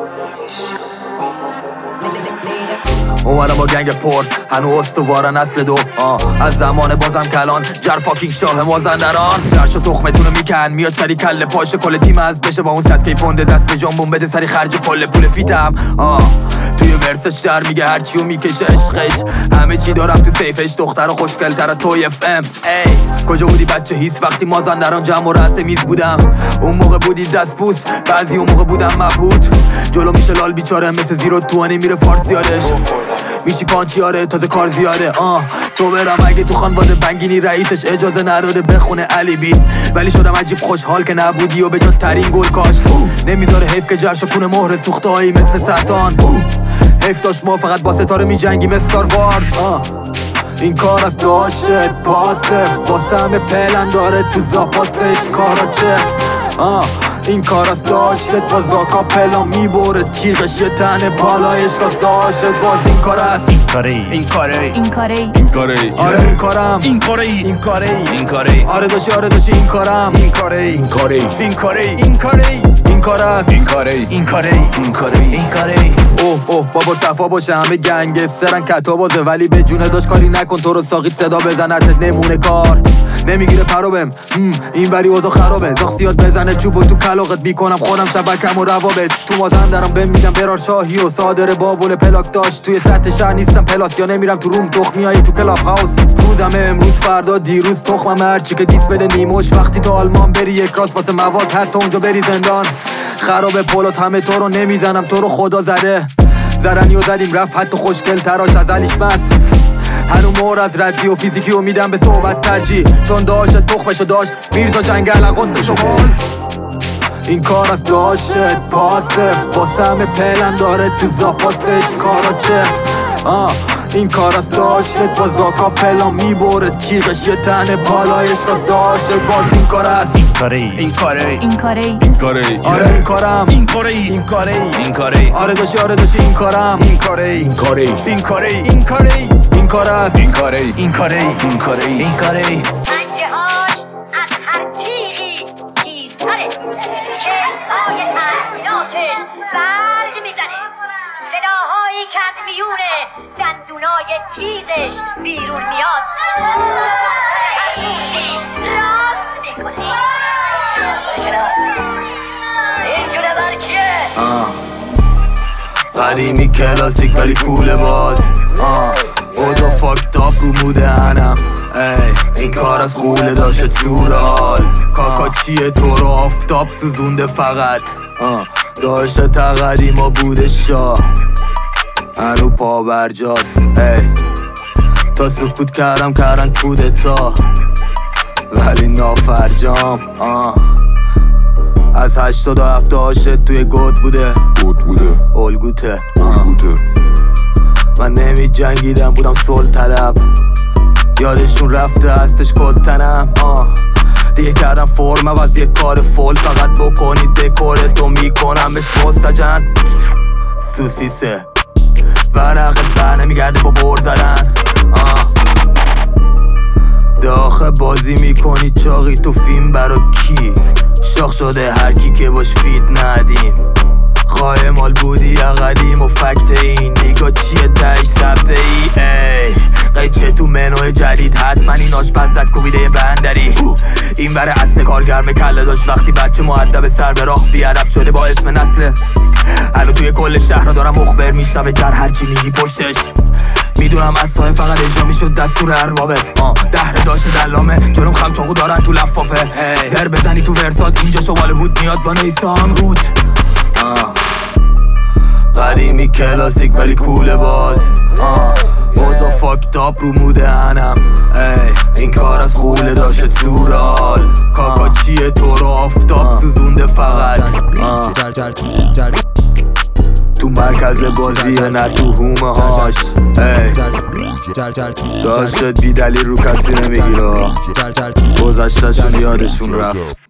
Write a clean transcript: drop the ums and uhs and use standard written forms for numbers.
اومدم با گنگ پر هنو استوارن اصل دو از زمان بازم کلان جر فاکینگ شاه مازندران درشو تخمتونو میکن میاد سری کل پاشه کل تیم از بشه با اون صدکه پونده دست به جنبون بده سری خرج کل پول فیتم توی ورسش شر میگه هرچیو میکشه عشقش همه چی دارم تو سیفش دختر خوشگل تر توی اف ام کجا بودی بچه هیس وقتی مازندران جمع و رأس میز بودم اون موقع بودی دست پوس بعضی اون موقع بودم مبهوت جلو میشه لال بیچاره مثل زیرو توانی میره فارسی یادش میشی پانچیاره تازه کار زیاده صبرم اگه تو خانواده بنگینی رئیسش اجازه نداده بخونه علی بی ولی شدم عجیب خوشحال که نبودی و به جا ترین گل کاشت نمیذاره حیف که جرشو کونه مهر سوخته هایی مثل سرطان حیف داشت ما فقط با ستاره میجنگیم استار وارز این کار از داشت پاسف واسه همه پلن داره تو زاپاسش کارا چفت این کار از داشت با زاکا پلا میبره تیغش یه تنه بالایش کاز داشت باز این کار است این کاره آره این کارم آره داشتی این کارم این کار است اوه بابا صفا باشه همه گنگسترن کتا بازه ولی به جونه داشت کاری نکن تو رو ساقیت صدا بزنتت نمونه کار نمیگیره پرو بهم این وری اوضاع خرابه زاخ بزنه چوبو تو کلاقت بیکنم خودم شبکم و روابط تو مازندران بهم میگم برار شاهی و صادر بابول پلاک داشت توی سطح شهر نیستم پلاس یا نمیرم تو روم تخمیای تو کلاب هاوس روزم امروز فردا دیروز تخمم هرچی که دیس بده نیموش وقتی تو آلمان بری یک راست واسه مواد حتی اونجا بری زندان خراب پولات همه تو رو نمیزنم تو رو خدا زده زدنیو زدیم رفت حتی خوشگل تراش از علیش بس هنو مور از ردی و فیزیکی و میدم به صحبت ترجیح چون داشت تخمشو داشت میرزا جنگل قد به شمال این کار از داشت پاسف واسه همه پلن داره تو زاپاسش کارا چفت این کار از داشت با زاکا پلا میبره تیغش یه تنه بالایش کاز داشت باز این کار است این کاره آره این کارم آره داشتی این کارم این کار است این کاره پنجه‌هاش از هر تیغی تیزتره چهرهای تحصیلاتش برق میزنه صداهایی که از میون دندونای تیزش بیرون میاد هر گوشی راست میکنی چرا؟ این جوره بر کیه؟ قدیمی کلاسیک ولی کوله باز اوضا فاکتاب رو موده هنم این کار از خوله داشت سورال کاکا چیه تو رو آفتاب سوزونده فقط داشته تقدیم و بوده شاه هنو پا برجاست تا سکوت کردن کودتا ولی نافرجام از 87 عاشق توی گود بوده الگوته من نمی جنگیدم بودم صلح طلب یادشون رفته هستش کد تنم دیگه کردم فرم عوض یه کار فول فقط بکنید دکورتو میکنم بهش مستجن سوسیسه ورقت بر نمیگرده با بر زدن داخل بازی میکنی چاقی تو فیلم برا کی شاخ شده هر کی که باش فیت ندیم خواهی مال بودی یا قدیم و فکت این نگاه چیه تش سبزه ای قیچه تو منوی جدید حتما این آشپز زد کوبیده بندری این بره اصل کارگرم کله داشت وقتی بچه مؤدب سر به راه بیادب شده با اسم نسله الان توی کل شهر دارم مخبر میشنوه جر هرچی میگی پشتش میدونم از سایه فقط اجرا میشد دستور اربابه دهره داشته دلامه جلوم خم چاقو دارن تو لفافه زر بزنی تو ورسات اینجا شوال هود میاد با نیسان رود قدیمی کلاسیک ولی کوله باز اوضا فاکتاب رو موده هنم این کار از خوله داشت سورال کاکا چیه تو رو آفتاب سوزونده فقط تو مرکز بازیه نه تو هومه هاش داشت بی دلیل رو کسی نمیگیره گذشتشون یادشون رفت